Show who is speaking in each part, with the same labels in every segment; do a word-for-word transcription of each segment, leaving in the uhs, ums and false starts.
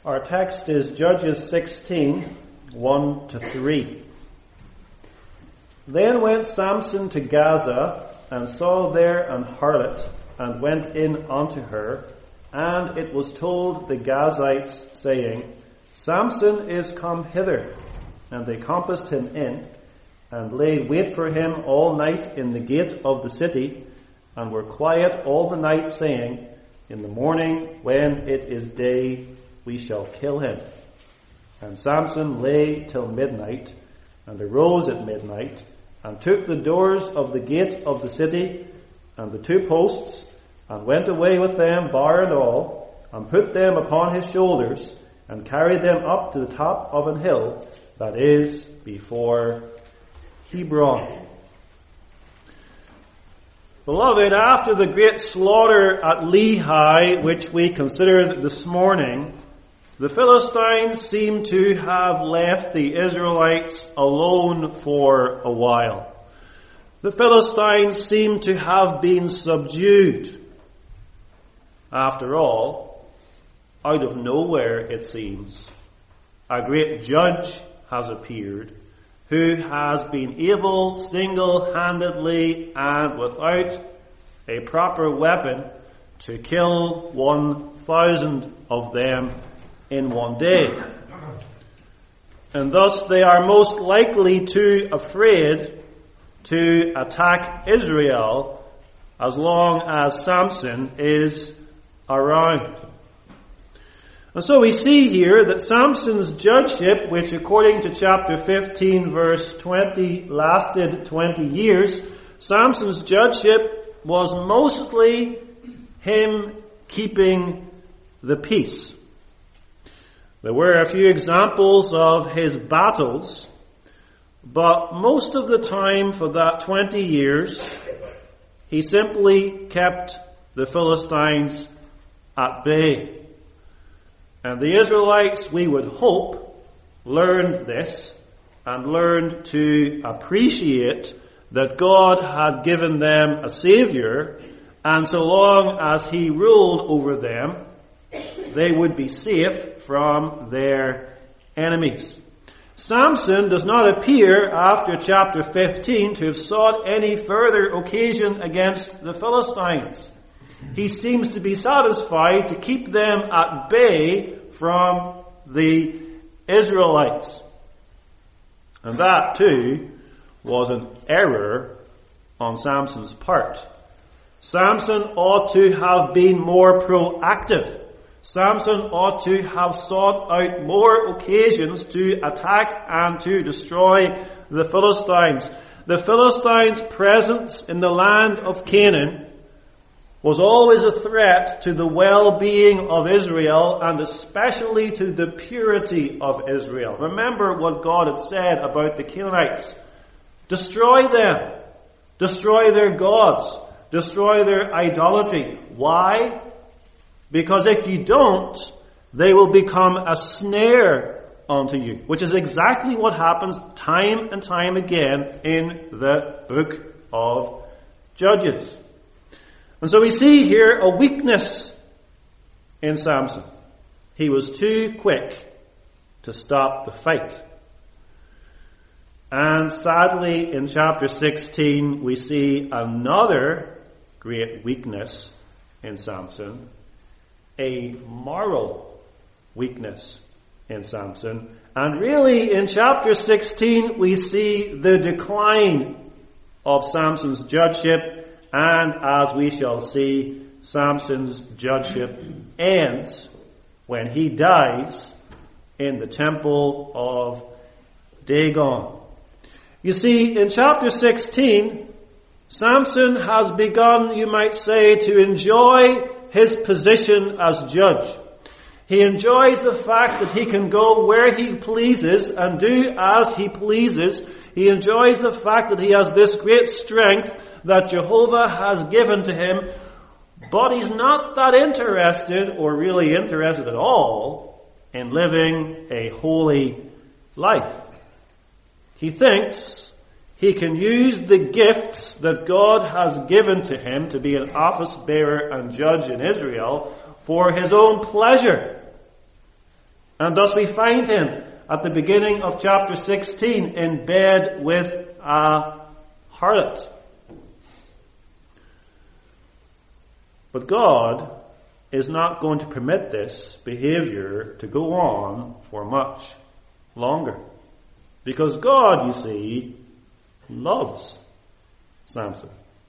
Speaker 1: Our text is Judges sixteen, one to three. Then went Samson to Gaza, and saw there an harlot, and went in unto her. And it was told the Gazites, saying, Samson is come hither. And they compassed him in, and laid wait for him all night in the gate of the city, and were quiet all the night, saying, In the morning, when it is day, we shall kill him. And Samson lay till midnight, and arose at midnight, and took the doors of the gate of the city, and the two posts, and went away with them, bar and all, and put them upon his shoulders, and carried them up to the top of an hill that is before Hebron. Beloved, after the great slaughter at Lehi, which we considered this morning, the Philistines seem to have left the Israelites alone for a while. The Philistines seem to have been subdued. After all, out of nowhere, it seems, a great judge has appeared who has been able single-handedly and without a proper weapon to kill one thousand of them in one day. And thus they are most likely too afraid to attack Israel as long as Samson is around. And so we see here that Samson's judgeship, which according to chapter fifteen verse twenty lasted twenty years, Samson's judgeship was mostly him keeping the peace. There were a few examples of his battles, but most of the time for that twenty years, he simply kept the Philistines at bay. And the Israelites, we would hope, learned this and learned to appreciate that God had given them a Savior, and so long as He ruled over them, they would be safe from their enemies. Samson does not appear after chapter fifteen to have sought any further occasion against the Philistines. He seems to be satisfied to keep them at bay from the Israelites. And that too was an error on Samson's part. Samson ought to have been more proactive. Samson ought to have sought out more occasions to attack and to destroy the Philistines. The Philistines' presence in the land of Canaan was always a threat to the well-being of Israel, and especially to the purity of Israel. Remember what God had said about the Canaanites. Destroy them. Destroy their gods. Destroy their idolatry. Why? Because if you don't, they will become a snare unto you. Which is exactly what happens time and time again in the book of Judges. And so we see here a weakness in Samson. He was too quick to stop the fight. And sadly, in chapter sixteen, we see another great weakness in Samson. A moral weakness in Samson. And really, in chapter sixteen, we see the decline of Samson's judgeship. And as we shall see, Samson's judgeship ends when he dies in the temple of Dagon. You see, in chapter sixteen, Samson has begun, you might say, to enjoy his position as judge. He enjoys the fact that he can go where he pleases and do as he pleases. He enjoys the fact that he has this great strength that Jehovah has given to him, but he's not that interested, or really interested at all, in living a holy life. He thinks he can use the gifts that God has given to him to be an office bearer and judge in Israel for his own pleasure. And thus we find him at the beginning of chapter sixteen in bed with a harlot. But God is not going to permit this behavior to go on for much longer. Because God, you see, loves Samson.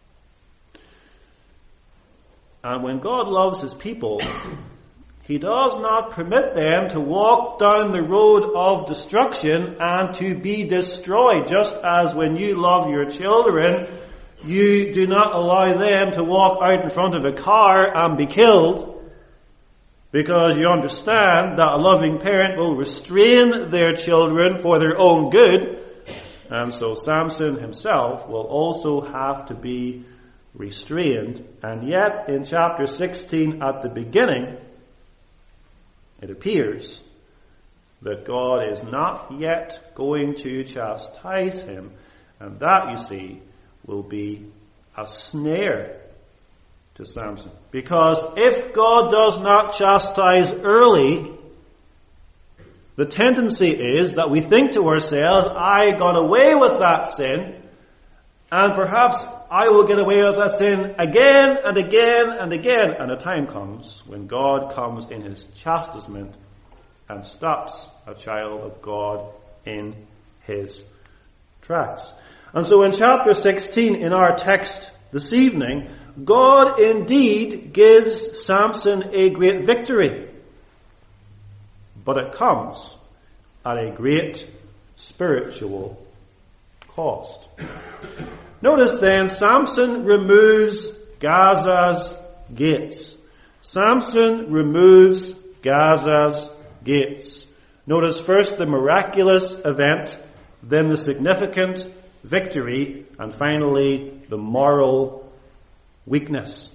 Speaker 1: And when God loves his people, he does not permit them to walk down the road of destruction and to be destroyed. Just as when you love your children, you do not allow them to walk out in front of a car and be killed, because you understand that a loving parent will restrain their children for their own good. And so Samson himself will also have to be restrained. And yet in chapter sixteen at the beginning, it appears that God is not yet going to chastise him. And that, you see, will be a snare to Samson. Because if God does not chastise early, the tendency is that we think to ourselves, I got away with that sin, and perhaps I will get away with that sin again and again and again. And a time comes when God comes in his chastisement and stops a child of God in his tracks. And so in chapter sixteen in our text this evening, God indeed gives Samson a great victory. But it comes at a great spiritual cost. Notice then, Samson removes Gaza's gates. Samson removes Gaza's gates. Notice first the miraculous event, then the significant victory, and finally the moral weakness.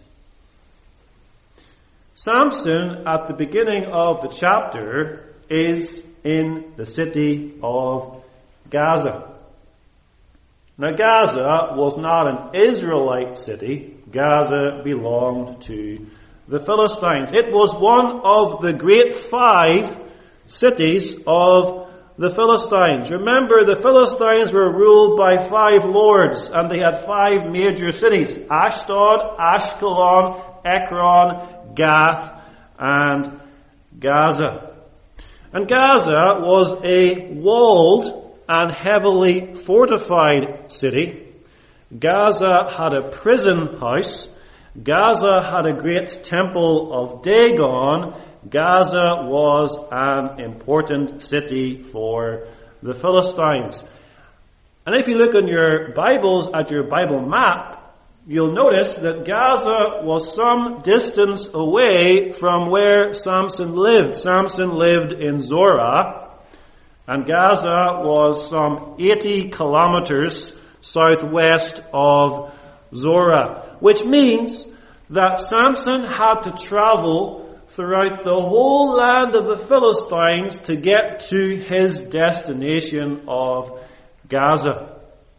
Speaker 1: Samson, at the beginning of the chapter, is in the city of Gaza. Now, Gaza was not an Israelite city. Gaza belonged to the Philistines. It was one of the great five cities of the Philistines. Remember, the Philistines were ruled by five lords, and they had five major cities: Ashdod, Ashkelon, Ekron, Gath, and Gaza. And Gaza was a walled and heavily fortified city. Gaza had a prison house. Gaza had a great temple of Dagon. Gaza was an important city for the Philistines. And if you look in your Bibles at your Bible map, you'll notice that Gaza was some distance away from where Samson lived. Samson lived in Zorah, and Gaza was some eighty kilometers southwest of Zorah, which means that Samson had to travel throughout the whole land of the Philistines to get to his destination of Gaza.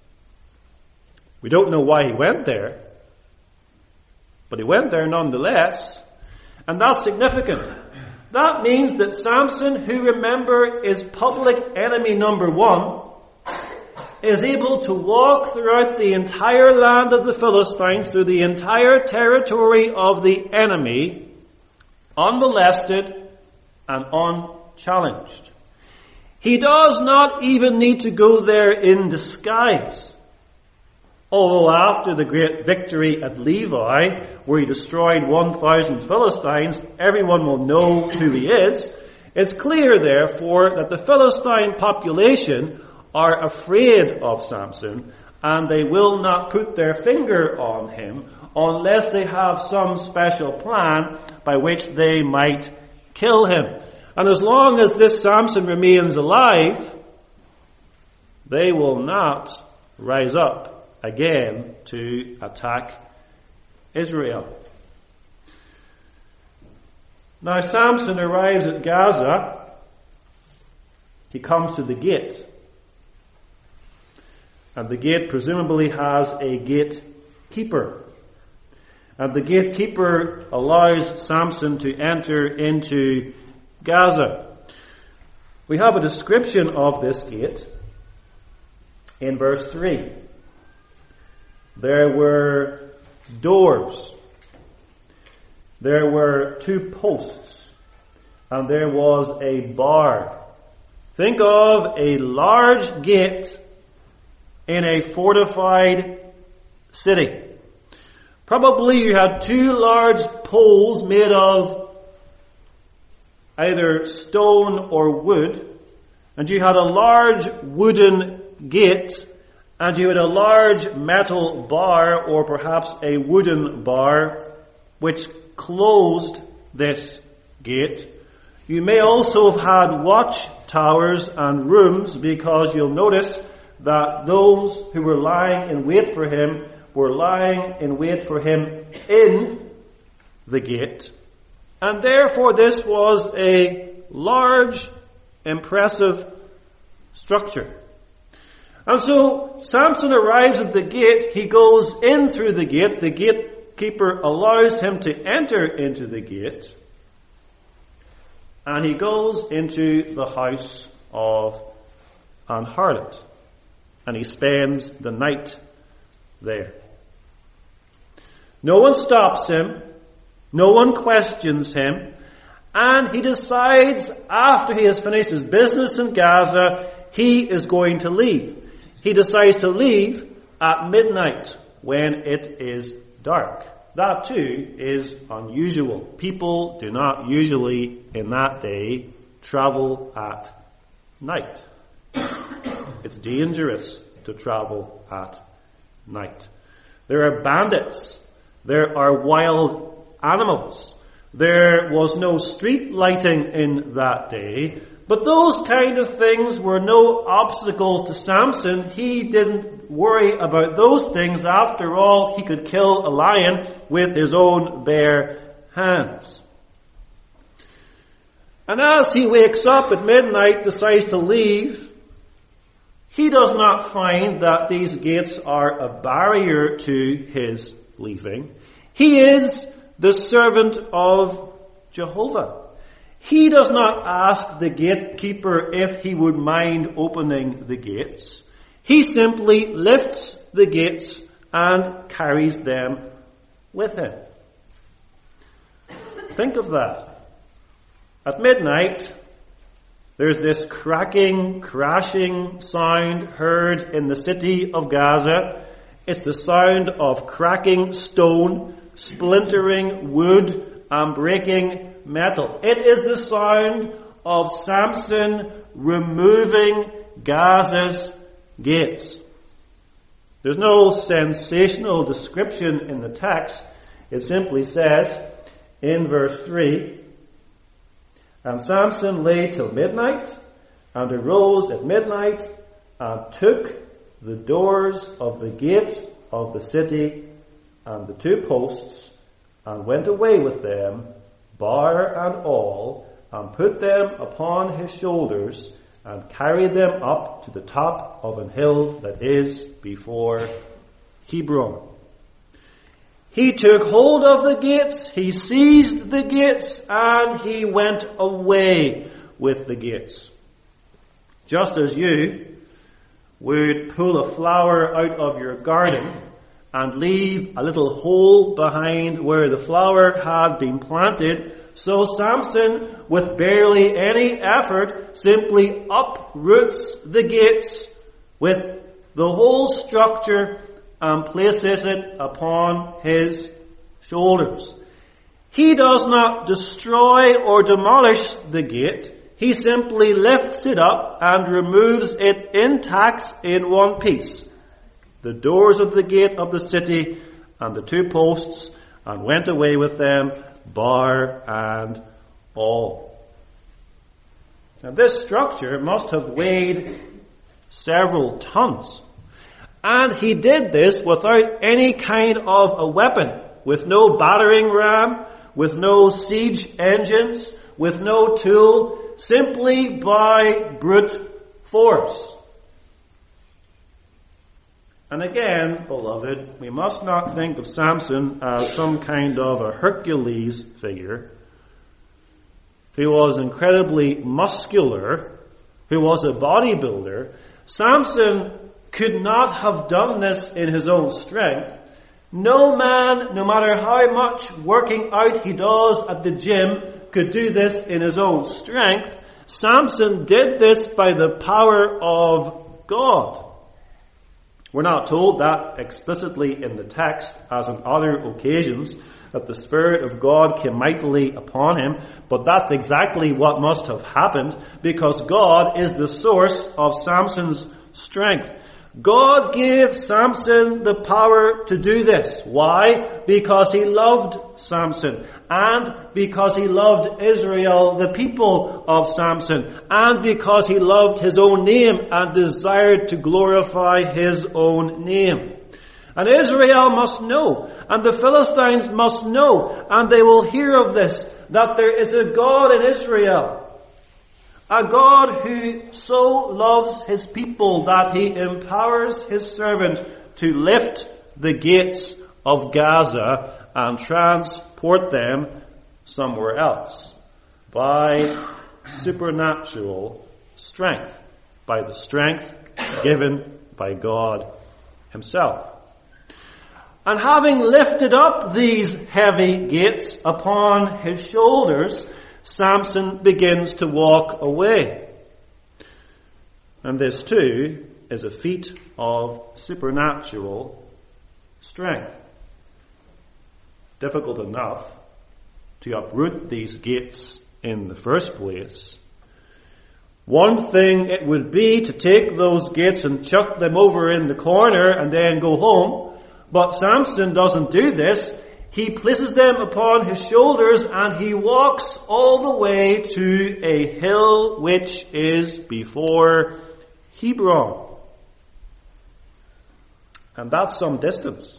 Speaker 1: We don't know why he went there, but he went there nonetheless, and that's significant. That means that Samson, who, remember, is public enemy number one, is able to walk throughout the entire land of the Philistines, through the entire territory of the enemy, unmolested and unchallenged. He does not even need to go there in disguise. Although after the great victory at Levi, where he destroyed one thousand Philistines, everyone will know who he is, it's clear, therefore, that the Philistine population are afraid of Samson, and they will not put their finger on him unless they have some special plan by which they might kill him. And as long as this Samson remains alive, they will not rise up again to attack Israel. Now Samson arrives at Gaza. He comes to the gate. And the gate presumably has a gatekeeper. And the gatekeeper allows Samson to enter into Gaza. We have a description of this gate in verse three. There were doors. There were two posts. And there was a bar. Think of a large gate in a fortified city. Probably you had two large poles made of either stone or wood, and you had a large wooden gate, and you had a large metal bar, or perhaps a wooden bar, which closed this gate. You may also have had watchtowers and rooms, because you'll notice that those who were lying in wait for him were lying in wait for him in the gate. And therefore this was a large, impressive structure. And so Samson arrives at the gate. He goes in through the gate. The gatekeeper allows him to enter into the gate. And he goes into the house of an harlot. And he spends the night there. No one stops him. No one questions him. And he decides, after he has finished his business in Gaza, he is going to leave. He decides to leave at midnight when it is dark. That too is unusual. People do not usually in that day travel at night. It's dangerous to travel at night. There are bandits. There are wild animals. There was no street lighting in that day. But those kind of things were no obstacle to Samson. He didn't worry about those things. After all, he could kill a lion with his own bare hands. And as he wakes up at midnight, decides to leave, he does not find that these gates are a barrier to his leaving. He is the servant of Jehovah. He does not ask the gatekeeper if he would mind opening the gates. He simply lifts the gates and carries them with him. Think of that. At midnight, there's this cracking, crashing sound heard in the city of Gaza. It's the sound of cracking stone, splintering wood, and breaking metal. It is the sound of Samson removing Gaza's gates. There's no sensational description in the text. It simply says in verse three, "And Samson lay till midnight, and arose at midnight, and took the doors of the gate of the city, and the two posts, and went away with them, bar and all, and put them upon his shoulders, and carried them up to the top of an hill that is before Hebron." He took hold of the gates, he seized the gates, and he went away with the gates. Just as you would pull a flower out of your garden and leave a little hole behind where the flower had been planted, so Samson, with barely any effort, simply uproots the gates with the whole structure and places it upon his shoulders. He does not destroy or demolish the gate. He simply lifts it up and removes it intact in one piece. The doors of the gate of the city and the two posts, and went away with them, bar and all. Now this structure must have weighed several tons. And he did this without any kind of a weapon, with no battering ram, with no siege engines, with no tool, simply by brute force. And again, beloved, we must not think of Samson as some kind of a Hercules figure. He was incredibly muscular, who was a bodybuilder, Samson could not have done this in his own strength. No man, no matter how much working out he does at the gym, could do this in his own strength. Samson did this by the power of God. We're not told that explicitly in the text, as on other occasions, that the Spirit of God came mightily upon him, but that's exactly what must have happened, because God is the source of Samson's strength. God gave Samson the power to do this. Why? Because he loved Samson, and because he loved Israel, the people of Samson, and because he loved his own name and desired to glorify his own name. And Israel must know, and the Philistines must know, and they will hear of this, that there is a God in Israel. A God who so loves his people that he empowers his servant to lift the gates of Gaza and transport them somewhere else by supernatural strength, by the strength given by God himself. And having lifted up these heavy gates upon his shoulders, Samson begins to walk away. And this too is a feat of supernatural strength. Difficult enough to uproot these gates in the first place. One thing it would be to take those gates and chuck them over in the corner and then go home. But Samson doesn't do this. He places them upon his shoulders and he walks all the way to a hill which is before Hebron. And that's some distance.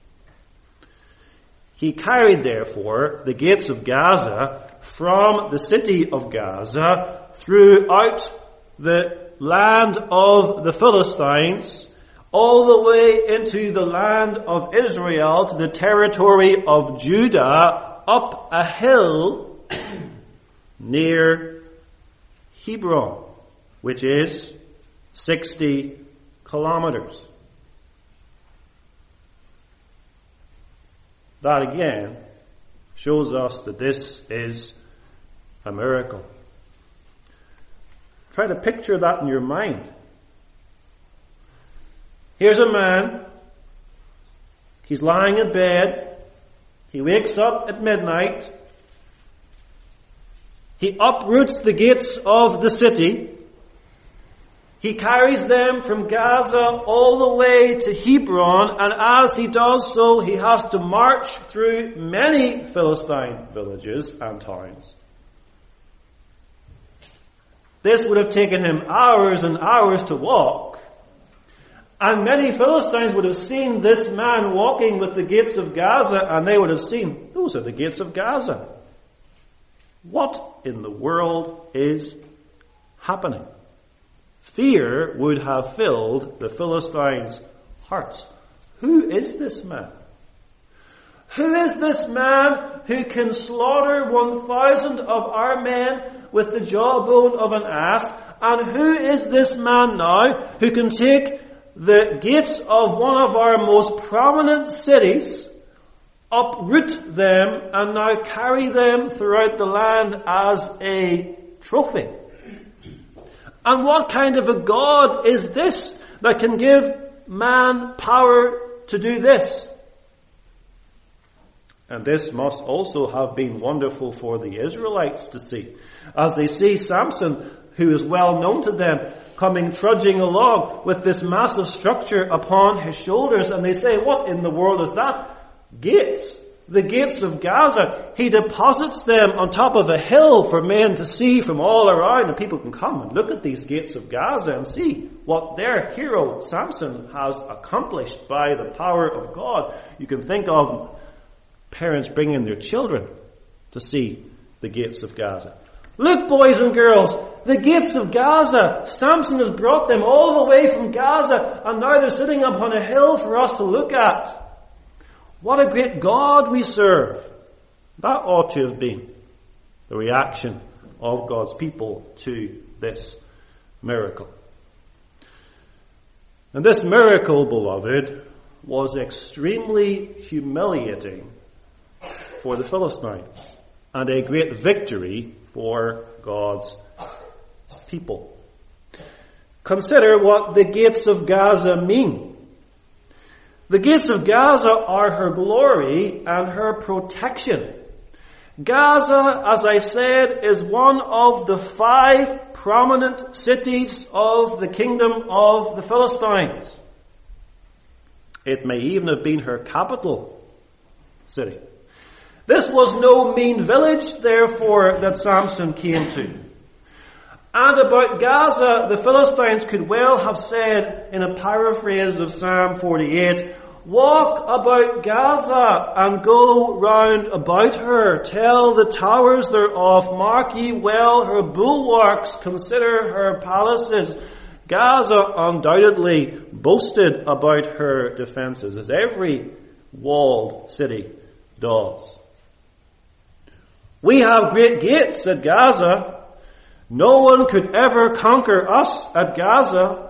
Speaker 1: He carried, therefore, the gates of Gaza from the city of Gaza throughout the land of the Philistines, all the way into the land of Israel, to the territory of Judah, up a hill near Hebron, which is sixty kilometers. That again shows us that this is a miracle. Try to picture that in your mind. Here's a man. He's lying in bed. He wakes up at midnight. He uproots the gates of the city. He carries them from Gaza all the way to Hebron, and as he does so, he has to march through many Philistine villages and towns. This would have taken him hours and hours to walk. And many Philistines would have seen this man walking with the gates of Gaza, and they would have seen, those are the gates of Gaza. What in the world is happening? Fear would have filled the Philistines' hearts. Who is this man? Who is this man who can slaughter one thousand of our men with the jawbone of an ass? And who is this man now who can take the gates of one of our most prominent cities, uproot them, and now carry them throughout the land as a trophy? And what kind of a God is this that can give man power to do this? And this must also have been wonderful for the Israelites to see. As they see Samson, who is well known to them, coming trudging along with this massive structure upon his shoulders, and they say, what in the world is that? Gates. The gates of Gaza. He deposits them on top of a hill for men to see from all around, and people can come and look at these gates of Gaza and see what their hero Samson has accomplished by the power of God. You can think of parents bringing their children to see the gates of Gaza. Look, boys and girls, the gates of Gaza. Samson has brought them all the way from Gaza, and now they're sitting up on a hill for us to look at. What a great God we serve. That ought to have been the reaction of God's people to this miracle. And this miracle, beloved, was extremely humiliating for the Philistines and a great victory for God's people. Consider what the gates of Gaza mean. The gates of Gaza are her glory and her protection. Gaza, as I said, is one of the five prominent cities of the kingdom of the Philistines. It may even have been her capital city. This was no mean village, therefore, that Samson came to. And about Gaza, the Philistines could well have said, in a paraphrase of Psalm forty-eight, "Walk about Gaza and go round about her. Tell the towers thereof, mark ye well her bulwarks, consider her palaces." Gaza undoubtedly boasted about her defenses, as every walled city does. We have great gates at Gaza. No one could ever conquer us at Gaza.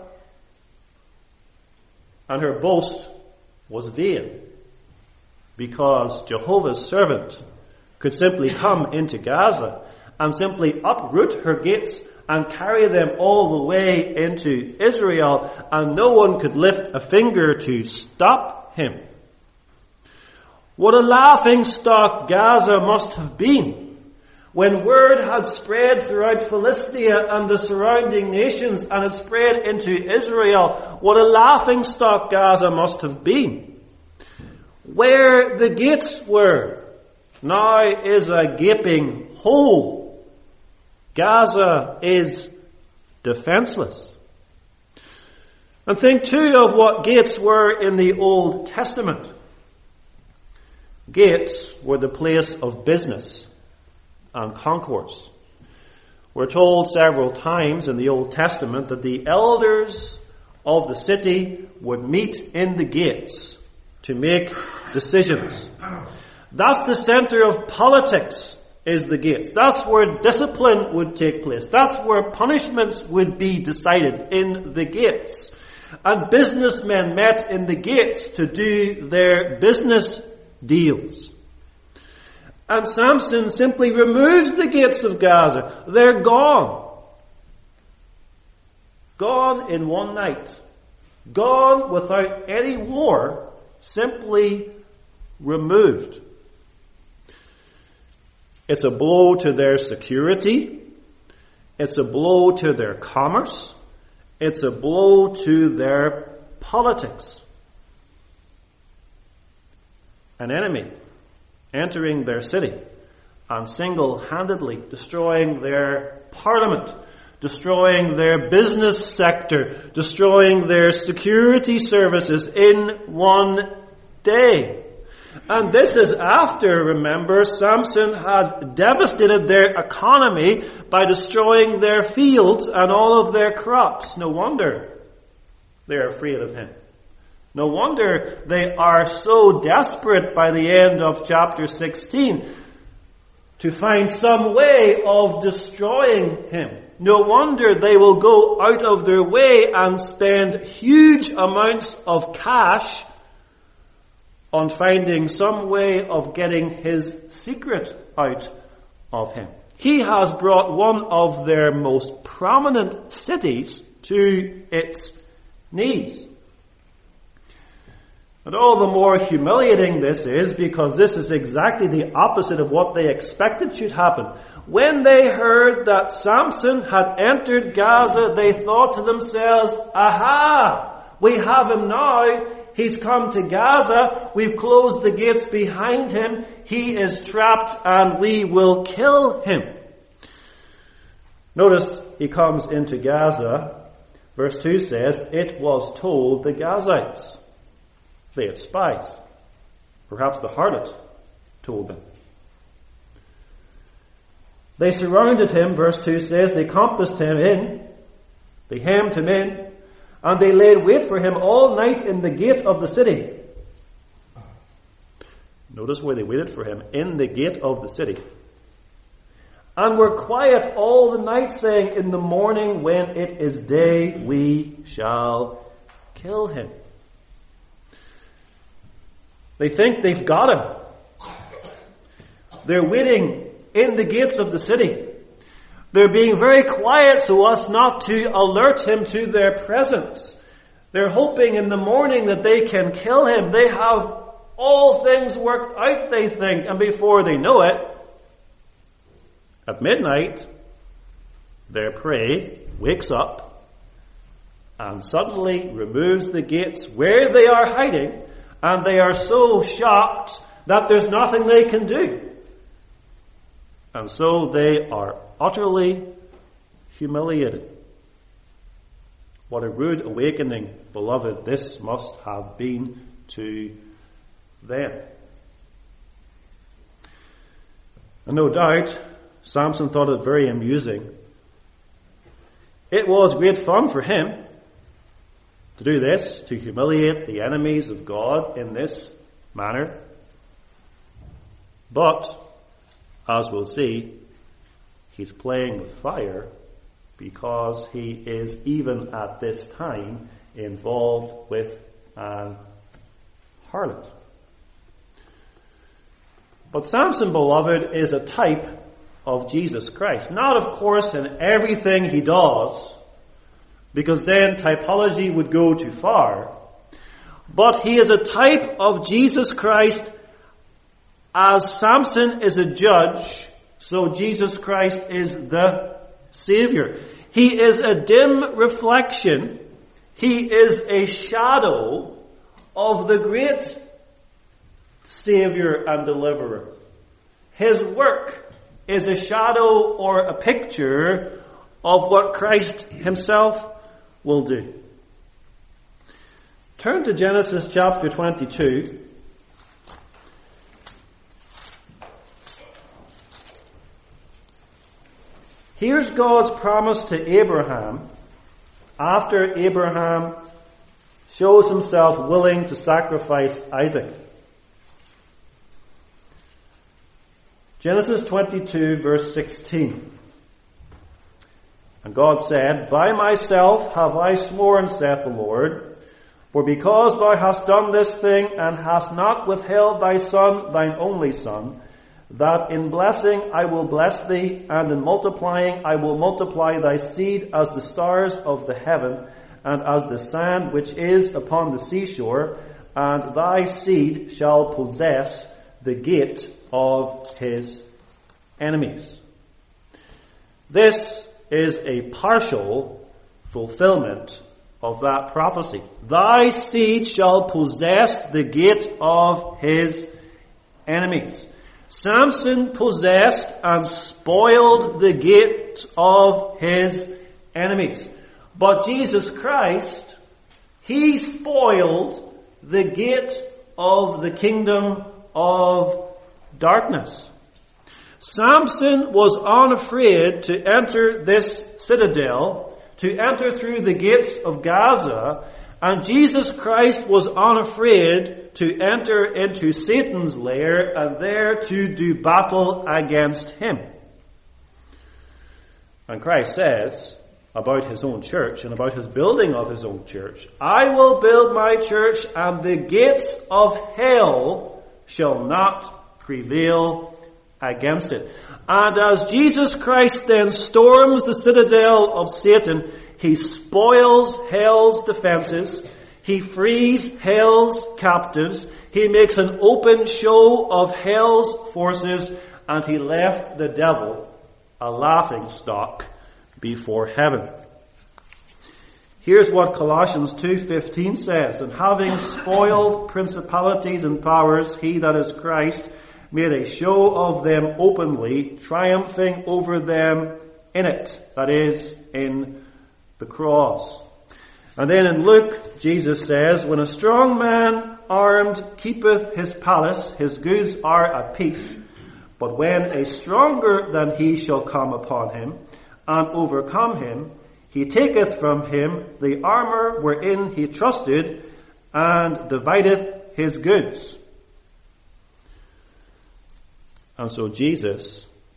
Speaker 1: And her boast was vain, because Jehovah's servant could simply come into Gaza and simply uproot her gates and carry them all the way into Israel, and no one could lift a finger to stop him. What a laughing stock Gaza must have been when word had spread throughout Philistia and the surrounding nations and had spread into Israel. What a laughing stock Gaza must have been. Where the gates were now is a gaping hole. Gaza is defenseless. And think too of what gates were in the Old Testament. Gates were the place of business and concourse. We're told several times in the Old Testament that the elders of the city would meet in the gates to make decisions. That's the center of politics, is the gates. That's where discipline would take place. That's where punishments would be decided, in the gates. And businessmen met in the gates to do their business deals. And Samson simply removes the gates of Gaza. They're gone. Gone in one night. Gone without any war. Simply removed. It's a blow to their security. It's a blow to their commerce. It's a blow to their politics. An enemy entering their city and single-handedly destroying their parliament, destroying their business sector, destroying their security services in one day. And this is after, remember, Samson had devastated their economy by destroying their fields and all of their crops. No wonder they're afraid of him. No wonder they are so desperate by the end of chapter sixteen to find some way of destroying him. No wonder they will go out of their way and spend huge amounts of cash on finding some way of getting his secret out of him. He has brought one of their most prominent cities to its knees. And all the more humiliating this is because this is exactly the opposite of what they expected should happen. When they heard that Samson had entered Gaza, they thought to themselves, "Aha! We have him now. He's come to Gaza. We've closed the gates behind him. He is trapped and we will kill him." Notice he comes into Gaza. Verse two says, "It was told the Gazites." They had spies. Perhaps the harlot told them. They surrounded him, verse two says, they compassed him in, they hemmed him in, and they laid wait for him all night in the gate of the city. Notice where they waited for him, in the gate of the city. and were quiet all the night, saying, in the morning when it is day, we shall kill him. They think they've got him. They're waiting in the gates of the city. They're being very quiet so as not to alert him to their presence. They're hoping in the morning that they can kill him. They have all things worked out, they think, and before they know it, at midnight, their prey wakes up and suddenly removes the gates where they are hiding, and they are so shocked that there's nothing they can do. And so they are utterly humiliated. What a rude awakening, beloved, this must have been to them. And no doubt, Samson thought it very amusing. It was great fun for him to do this, to humiliate the enemies of God in this manner. But, as we'll see, he's playing with fire because he is, even at this time, involved with an harlot. But Samson, beloved, is a type of Jesus Christ. Not, of course, in everything he does, because then typology would go too far. But he is a type of Jesus Christ. As Samson is a judge, so Jesus Christ is the Savior. He is a dim reflection. He is a shadow of the great Savior and Deliverer. His work is a shadow or a picture of what Christ himself will do. Turn to Genesis chapter twenty-two. Here's God's promise to Abraham after Abraham shows himself willing to sacrifice Isaac. Genesis twenty-two, verse sixteen. And God said, by myself have I sworn, saith the Lord, for because thou hast done this thing, and hast not withheld thy son, thine only son, that in blessing I will bless thee, and in multiplying I will multiply thy seed as the stars of the heaven, and as the sand which is upon the seashore, and thy seed shall possess the gate of his enemies. This is a partial fulfillment of that prophecy. Thy seed shall possess the gate of his enemies. Samson possessed and spoiled the gate of his enemies. But Jesus Christ, he spoiled the gate of the kingdom of darkness. Samson was unafraid to enter this citadel, to enter through the gates of Gaza, and Jesus Christ was unafraid to enter into Satan's lair and there to do battle against him. And Christ says about his own church and about his building of his own church, I will build my church, and the gates of hell shall not prevail against it. And as Jesus Christ then storms the citadel of Satan, he spoils hell's defenses, he frees hell's captives, he makes an open show of hell's forces, and he left the devil a laughing stock before heaven. Here's what Colossians two fifteen says, and having spoiled principalities and powers, he, that is Christ, made a show of them openly, triumphing over them in it, that is, in the cross. And then in Luke, Jesus says, when a strong man armed keepeth his palace, his goods are at peace. But when a stronger than he shall come upon him, and overcome him, he taketh from him the armour wherein he trusted, and divideth his goods. And so Jesus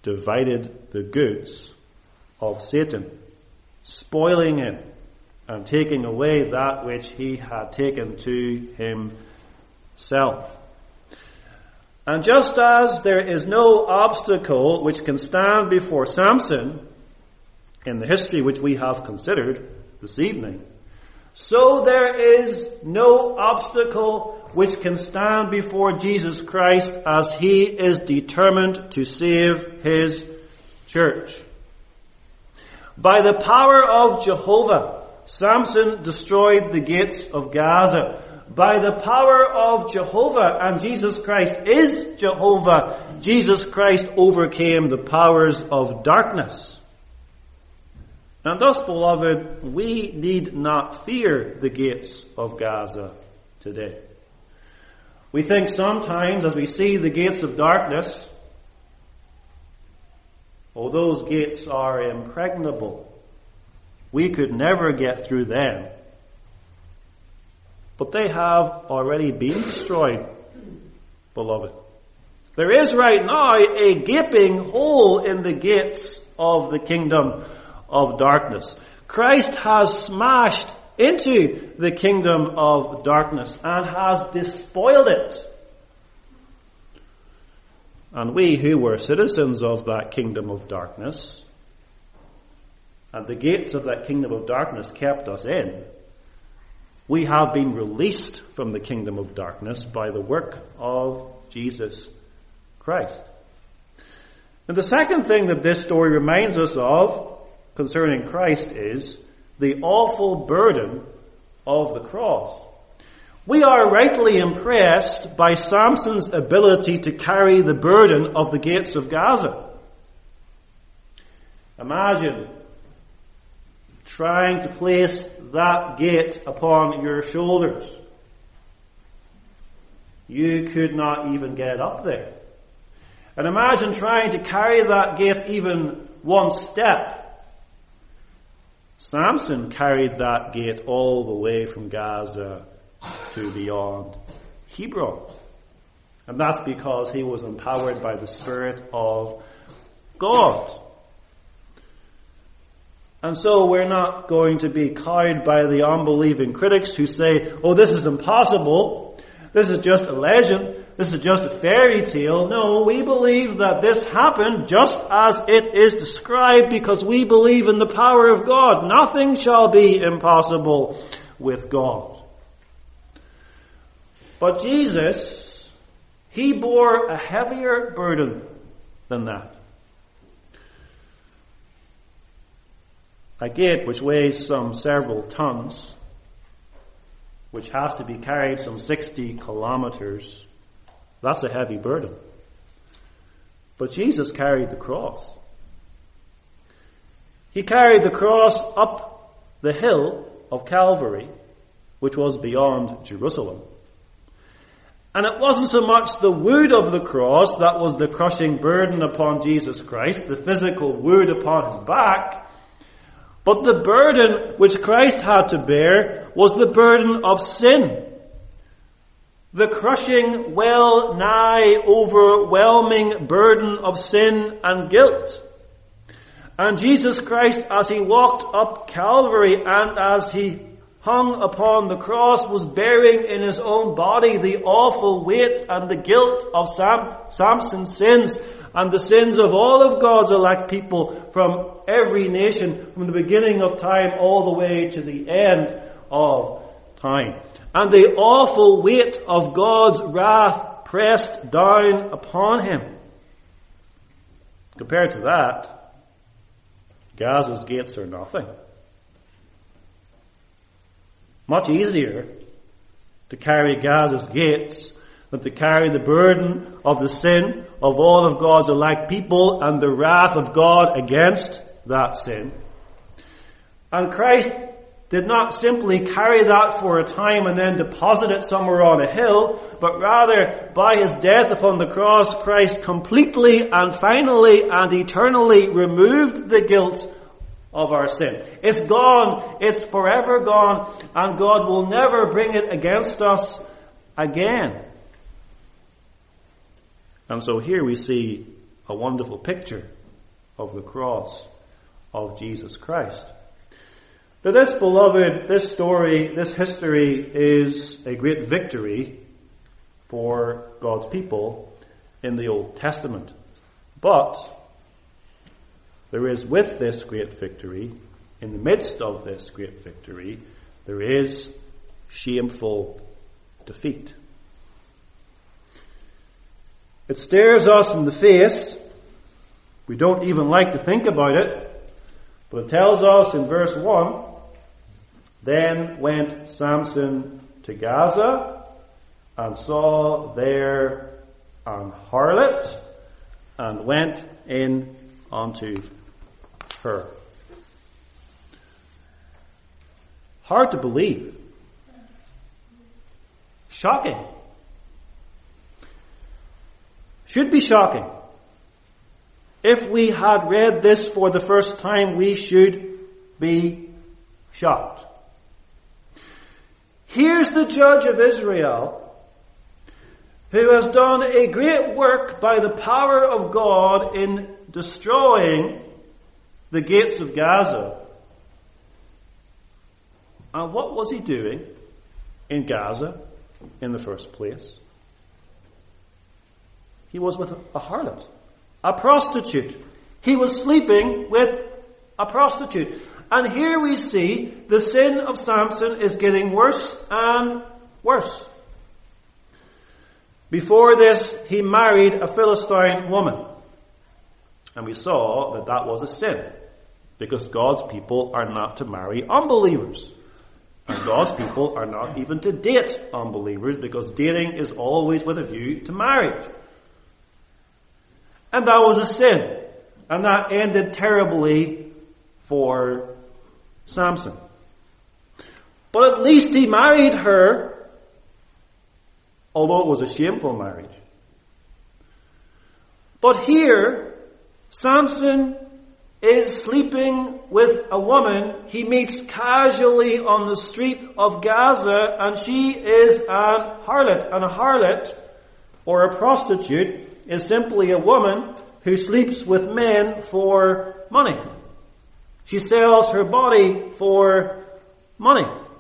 Speaker 1: divided the goods of Satan, spoiling him and taking away that which he had taken to himself. And just as there is no obstacle which can stand before Samson in the history which we have considered this evening, so there is no obstacle which can stand before Jesus Christ as he is determined to save his church. By the power of Jehovah, Samson destroyed the gates of Gaza. By the power of Jehovah, and Jesus Christ is Jehovah, Jesus Christ overcame the powers of darkness. And thus, beloved, we need not fear the gates of Gaza today. We think sometimes as we see the gates of darkness, oh, those gates are impregnable. We could never get through them. But they have already been destroyed, beloved. There is right now a gaping hole in the gates of the kingdom of darkness. Christ has smashed into the kingdom of darkness and has despoiled it. And we who were citizens of that kingdom of darkness, and the gates of that kingdom of darkness kept us in, we have been released from the kingdom of darkness by the work of Jesus Christ. And the second thing that this story reminds us of concerning Christ is the awful burden of the cross. We are rightly impressed by Samson's ability to carry the burden of the gates of Gaza. Imagine trying to place that gate upon your shoulders. You could not even get up there. And imagine trying to carry that gate even one step. Samson carried that gate all the way from Gaza to beyond Hebron. And that's because he was empowered by the Spirit of God. And so we're not going to be cowed by the unbelieving critics who say, oh, this is impossible. This is just a legend. This is just a fairy tale. No, we believe that this happened just as it is described because we believe in the power of God. Nothing shall be impossible with God. But Jesus, he bore a heavier burden than that. A gate which weighs some several tons, which has to be carried some sixty kilometers, that's a heavy burden. But Jesus carried the cross. He carried the cross up the hill of Calvary, which was beyond Jerusalem. And it wasn't so much the wood of the cross that was the crushing burden upon Jesus Christ, the physical wood upon his back, but the burden which Christ had to bear was the burden of sin. The crushing, well nigh overwhelming burden of sin and guilt. And Jesus Christ, as he walked up Calvary and as he hung upon the cross, was bearing in his own body the awful weight and the guilt of Sam, Samson's sins and the sins of all of God's elect people from every nation, from the beginning of time all the way to the end of time. And the awful weight of God's wrath pressed down upon him. Compared to that, Gaza's gates are nothing. Much easier to carry Gaza's gates than to carry the burden of the sin of all of God's elect people and the wrath of God against that sin. And Christ did not simply carry that for a time and then deposit it somewhere on a hill, but rather by his death upon the cross, Christ completely and finally and eternally removed the guilt of our sin. It's gone, it's forever gone, and God will never bring it against us again. And so here we see a wonderful picture of the cross of Jesus Christ. Now this, beloved, this story, this history is a great victory for God's people in the Old Testament. But there is, with this great victory, in the midst of this great victory, there is shameful defeat. It stares us in the face. We don't even like to think about it. But it tells us in verse one, then went Samson to Gaza and saw there an harlot and went in unto her. Hard to believe. Shocking. Should be shocking. If we had read this for the first time, we should be shocked. Here's the judge of Israel who has done a great work by the power of God in destroying the gates of Gaza. And what was he doing in Gaza in the first place? He was with a harlot, a prostitute. He was sleeping with a prostitute. And here we see the sin of Samson is getting worse and worse. Before this, he married a Philistine woman. And we saw that that was a sin, because God's people are not to marry unbelievers. And God's people are not even to date unbelievers, because dating is always with a view to marriage. And that was a sin. And that ended terribly for Samson. But at least he married her, although it was a shameful marriage. But here, Samson is sleeping with a woman he meets casually on the street of Gaza, and she is an harlot. And a harlot, or a prostitute, is simply a woman who sleeps with men for money. She sells her body for money.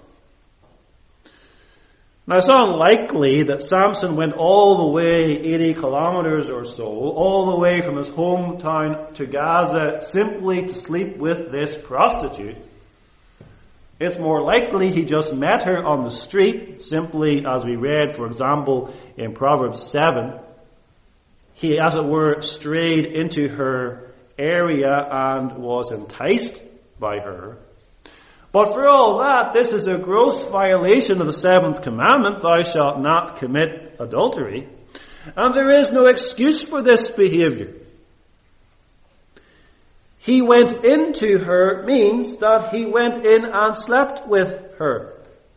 Speaker 1: Now it's unlikely that Samson went all the way eighty kilometers or so, all the way from his hometown to Gaza, simply to sleep with this prostitute. It's more likely he just met her on the street, simply as we read, for example, in Proverbs seven. He, as it were, strayed into her area and was enticed by her. But for all that, this is a gross violation of the seventh commandment, thou shalt not commit adultery. And there is no excuse for this behavior. He went into her means that he went in and slept with her.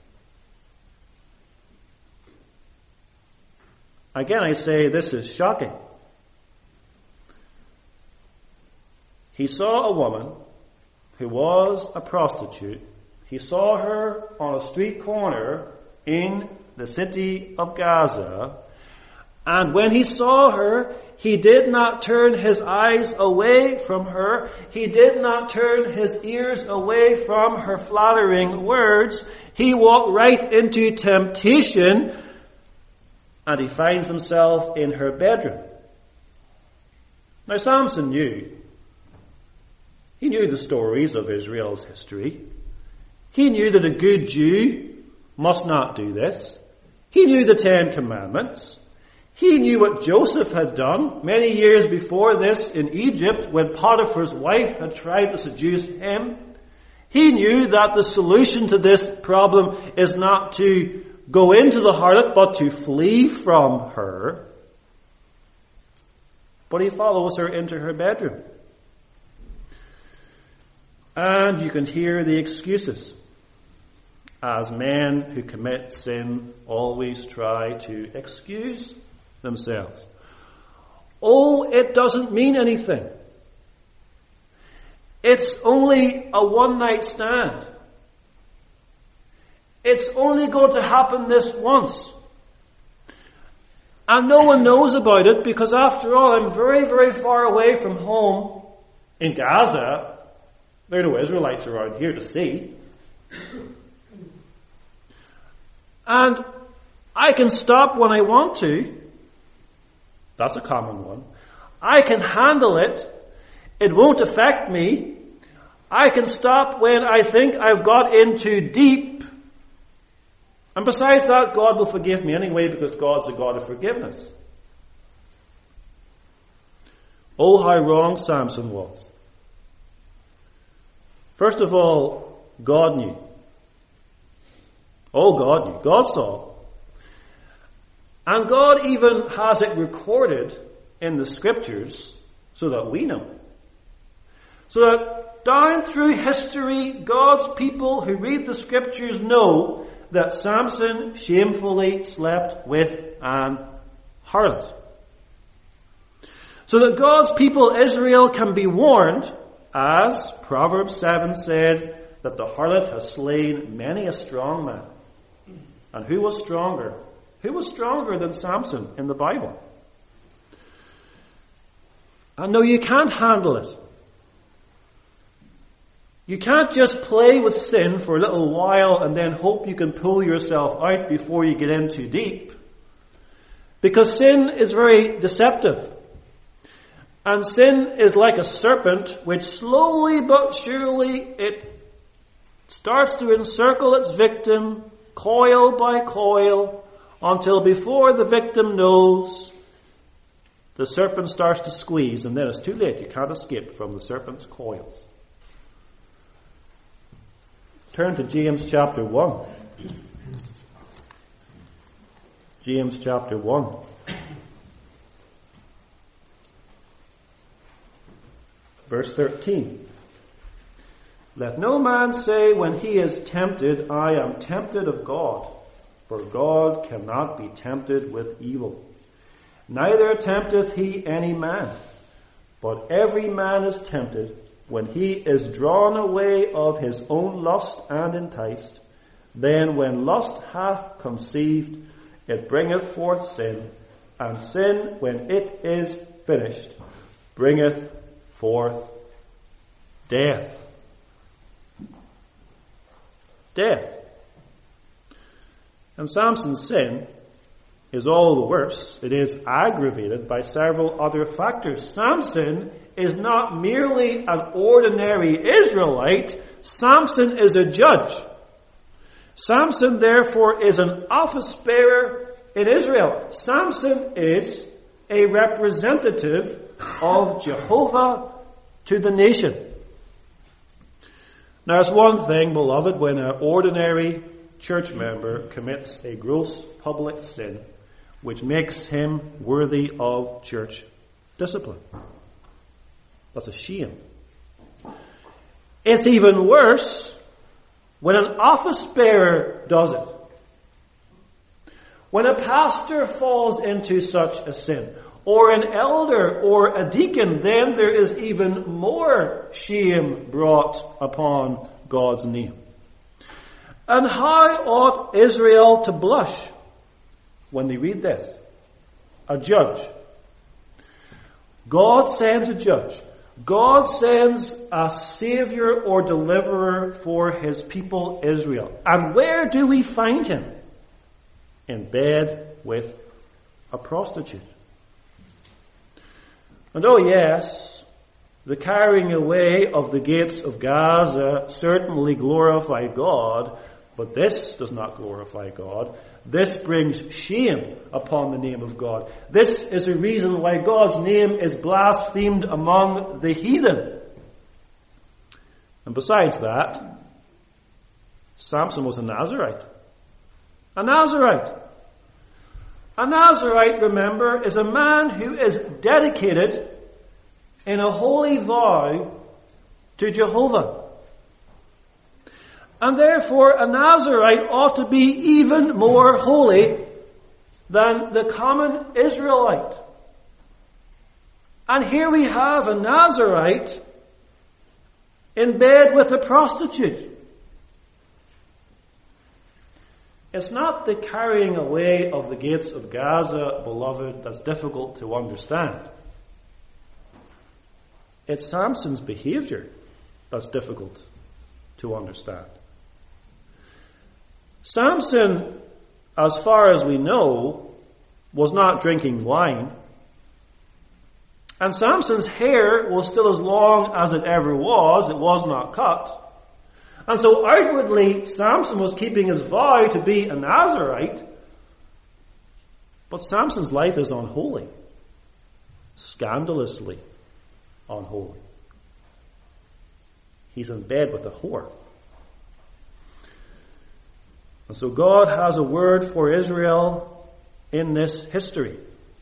Speaker 1: Again, I say this is shocking. He saw a woman who was a prostitute. He saw her on a street corner in the city of Gaza. And when he saw her, he did not turn his eyes away from her. He did not turn his ears away from her flattering words. He walked right into temptation, and he finds himself in her bedroom. Now Samson knew. He knew the stories of Israel's history. He knew that a good Jew must not do this. He knew the Ten Commandments. He knew what Joseph had done many years before this in Egypt when Potiphar's wife had tried to seduce him. He knew that the solution to this problem is not to go into the harlot, but to flee from her. But he follows her into her bedroom. And you can hear the excuses, as men who commit sin always try to excuse themselves. Oh, it doesn't mean anything. It's only a one-night stand. It's only going to happen this once. And no one knows about it because, after all, I'm very, very far away from home. In Gaza, there are no Israelites around here to see. And I can stop when I want to. That's a common one. I can handle it. It won't affect me. I can stop when I think I've got in too deep. And besides that, God will forgive me anyway because God's a God of forgiveness. Oh, how wrong Samson was. First of all, God knew. Oh, God knew. God saw. And God even has it recorded in the scriptures so that we know. So that down through history, God's people who read the scriptures know that Samson shamefully slept with an harlot. So that God's people Israel can be warned, as Proverbs seven said, that the harlot has slain many a strong man. And who was stronger? Who was stronger than Samson in the Bible? And no, you can't handle it. You can't just play with sin for a little while and then hope you can pull yourself out before you get in too deep. Because sin is very deceptive. And sin is like a serpent which slowly but surely it starts to encircle its victim, coil by coil, until before the victim knows, the serpent starts to squeeze, and then it's too late. You can't escape from the serpent's coils. Turn to James chapter one. James chapter one. Verse thirteen. Let no man say when he is tempted, I am tempted of God. For God cannot be tempted with evil. Neither tempteth he any man. But every man is tempted when he is drawn away of his own lust and enticed. Then when lust hath conceived, it bringeth forth sin. And sin, when it is finished, bringeth forth death. Death. And Samson's sin is all the worse. It is aggravated by several other factors. Samson is not merely an ordinary Israelite. Samson is a judge. Samson, therefore, is an office bearer in Israel. Samson is a representative of Jehovah to the nation. Now, it's one thing, beloved, when an ordinary church member commits a gross public sin which makes him worthy of church discipline. That's a shame. It's even worse when an office bearer does it. When a pastor falls into such a sin, or an elder or a deacon, then there is even more shame brought upon God's name. And how ought Israel to blush when they read this? A judge. God sends a judge. God sends a savior or deliverer for his people Israel. And where do we find him? In bed with a prostitute. And oh yes, the carrying away of the gates of Gaza certainly glorified God, but this does not glorify God. This brings shame upon the name of God. This is a reason why God's name is blasphemed among the heathen. And besides that, Samson was a Nazirite. A Nazirite. A Nazirite, remember, is a man who is dedicated in a holy vow to Jehovah. And therefore, a Nazirite ought to be even more holy than the common Israelite. And here we have a Nazirite in bed with a prostitute. It's not the carrying away of the gates of Gaza, beloved, that's difficult to understand. It's Samson's behavior that's difficult to understand. Samson, as far as we know, was not drinking wine. And Samson's hair was still as long as it ever was. It was not cut. And so outwardly, Samson was keeping his vow to be a Nazirite. But Samson's life is unholy. Scandalously unholy. He's in bed with a whore. And so God has a word for Israel in this history.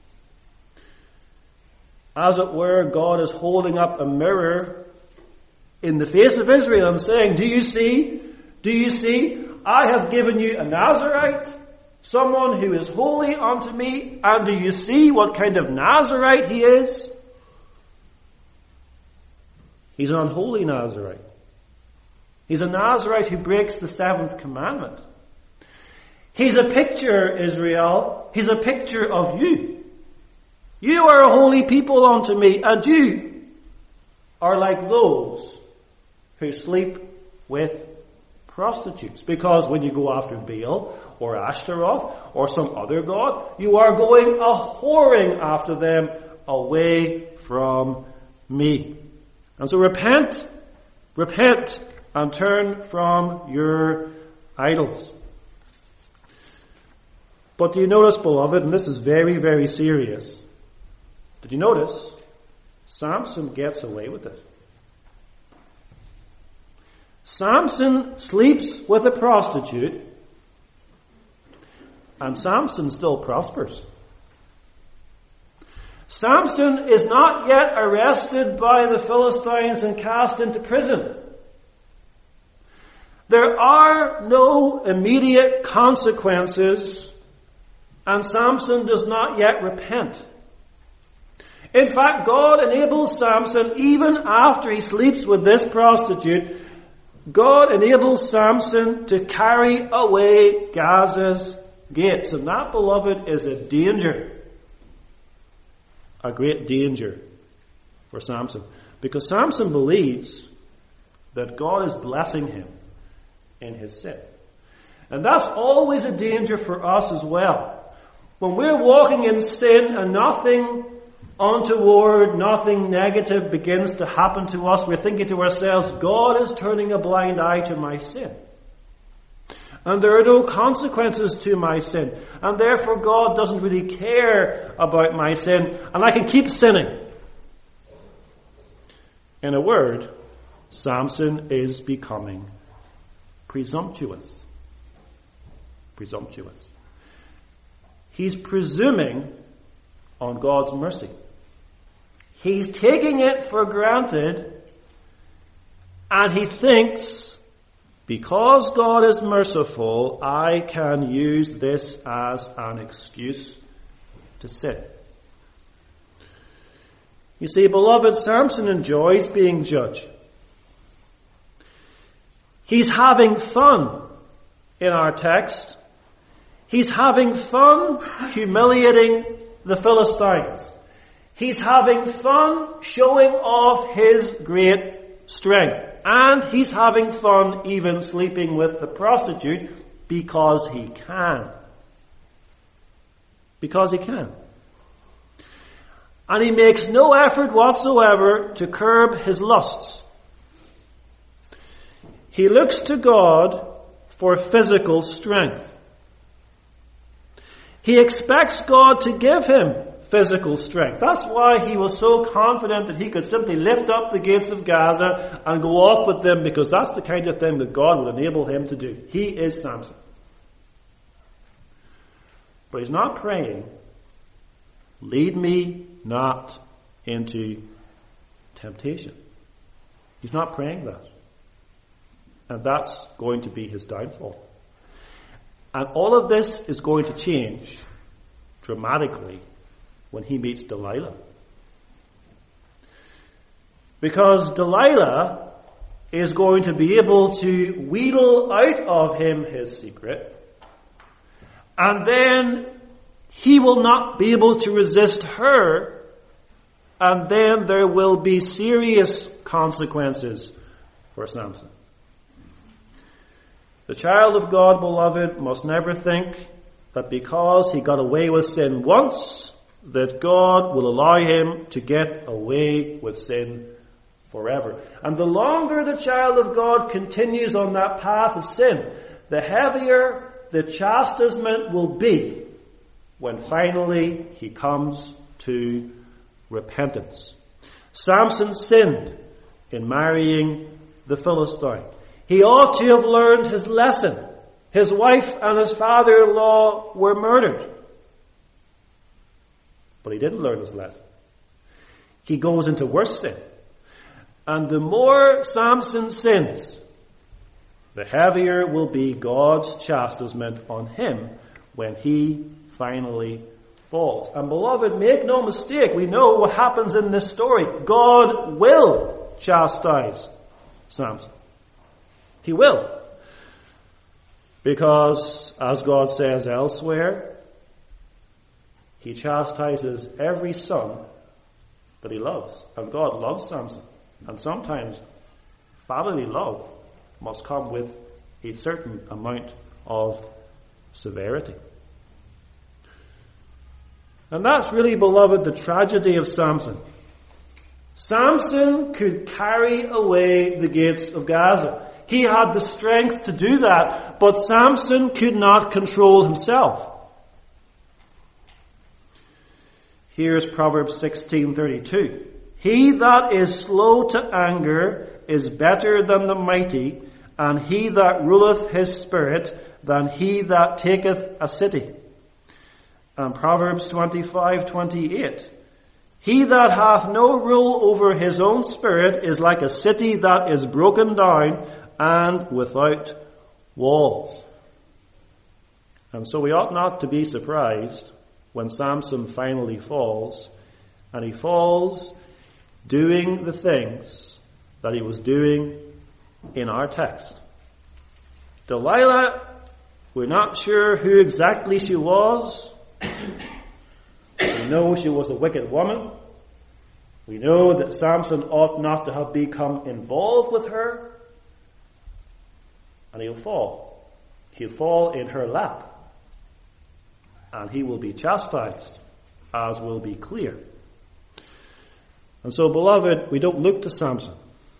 Speaker 1: As it were, God is holding up a mirror in the face of Israel and saying, do you see? Do you see? I have given you a Nazirite, someone who is holy unto me, and do you see what kind of Nazirite he is? He's an unholy Nazirite. He's a Nazirite who breaks the seventh commandment. He's a picture, Israel. He's a picture of you. You are a holy people unto me, and you are like those who sleep with prostitutes. Because when you go after Baal or Ashtaroth or some other god, you are going a whoring after them away from me. And so repent, repent, and turn from your idols. But do you notice, beloved, and this is very, very serious, did you notice? Samson gets away with it. Samson sleeps with a prostitute, and Samson still prospers. Samson is not yet arrested by the Philistines and cast into prison. There are no immediate consequences, and Samson does not yet repent. In fact, God enables Samson, even after he sleeps with this prostitute, God enables Samson to carry away Gaza's gates. And that, beloved, is a danger. A great danger for Samson. Because Samson believes that God is blessing him in his sin. And that's always a danger for us as well. When we're walking in sin and nothing untoward, nothing negative begins to happen to us, we're thinking to ourselves, God is turning a blind eye to my sin. And there are no consequences to my sin. And therefore God doesn't really care about my sin. And I can keep sinning. In a word, Samson is becoming presumptuous. Presumptuous. He's presuming on God's mercy. He's taking it for granted, and he thinks, because God is merciful, I can use this as an excuse to sin. You see, beloved, Samson enjoys being judge. He's having fun in our text. He's having fun humiliating the Philistines. He's having fun showing off his great strength. And he's having fun even sleeping with the prostitute because he can. Because he can. And he makes no effort whatsoever to curb his lusts. He looks to God for physical strength. He expects God to give him physical strength. That's why he was so confident that he could simply lift up the gates of Gaza and go off with them, because that's the kind of thing that God would enable him to do. He is Samson. But he's not praying, lead me not into temptation. He's not praying that. And that's going to be his downfall. And all of this is going to change dramatically when he meets Delilah. Because Delilah is going to be able to wheedle out of him his secret, and then he will not be able to resist her and then there will be serious consequences for Samson. The child of God, beloved, must never think that because he got away with sin once, that God will allow him to get away with sin forever. And the longer the child of God continues on that path of sin, the heavier the chastisement will be when finally he comes to repentance. Samson sinned in marrying the Philistine. He ought to have learned his lesson. His wife and his father-in-law were murdered. But he didn't learn his lesson. He goes into worse sin. And the more Samson sins, the heavier will be God's chastisement on him when he finally falls. And beloved, make no mistake, we know what happens in this story. God will chastise Samson. He will. Because, as God says elsewhere, he chastises every son that he loves. And God loves Samson. And sometimes fatherly love must come with a certain amount of severity. And that's really, beloved, the tragedy of Samson. Samson could carry away the gates of Gaza. He had the strength to do that, but Samson could not control himself. Here's Proverbs sixteen thirty-two. He that is slow to anger is better than the mighty, and he that ruleth his spirit than he that taketh a city. And Proverbs twenty-five twenty-eight. He that hath no rule over his own spirit is like a city that is broken down and without walls. And so we ought not to be surprised when Samson finally falls, and he falls doing the things that he was doing in our text. Delilah, we're not sure who exactly she was. We know she was a wicked woman. We know that Samson ought not to have become involved with her. And he'll fall. He'll fall in her lap. And he will be chastised, as will be clear. And so, beloved, we don't look to Samson.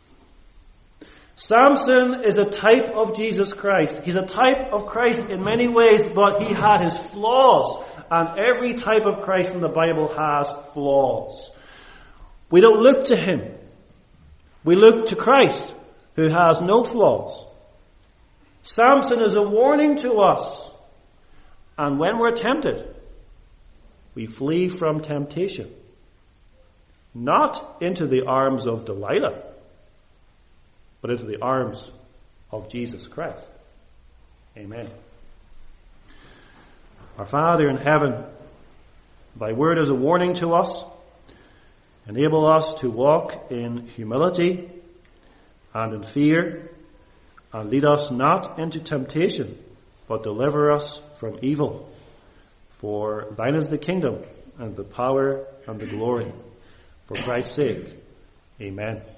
Speaker 1: Samson is a type of Jesus Christ. He's a type of Christ in many ways, but he had his flaws. And every type of Christ in the Bible has flaws. We don't look to him. We look to Christ, who has no flaws. Samson is a warning to us. And when we're tempted, we flee from temptation. Not into the arms of Delilah, but into the arms of Jesus Christ. Amen. Our Father in heaven, thy word is a warning to us. Enable us to walk in humility and in fear, and lead us not into temptation, but deliver us from evil. For thine is the kingdom, and the power, and the glory. For Christ's sake. Amen.